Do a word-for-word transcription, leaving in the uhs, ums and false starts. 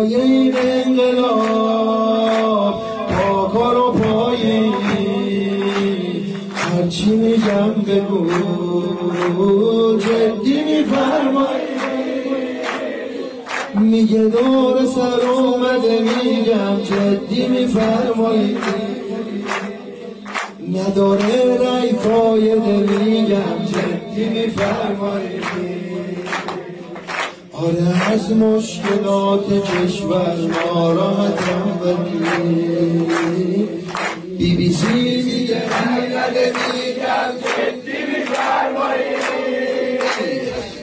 پایه این انقلاب پا کار و پایه هرچی میگم بگو جدی میفرمایی میگه دور سر اومده میگم جدی میفرمایی نداره رای فایده میگم جدی میفرمایی آره از مشکلات کشور ناراحتم بگی بی بی سی میگه رای نده میگم جدی